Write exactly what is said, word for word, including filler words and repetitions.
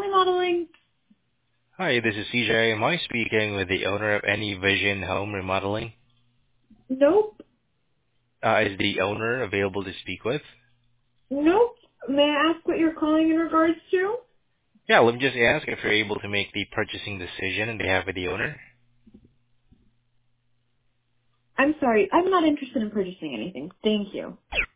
remodeling? Hi, this is C J. Am I speaking with the owner of Any Vision Home Remodeling? Nope. Uh, is the owner available to speak with? Nope. May I ask what you're calling in regards to? Yeah, let me just ask if you're able to make the purchasing decision on behalf of the owner. I'm sorry. I'm not interested in purchasing anything. Thank you.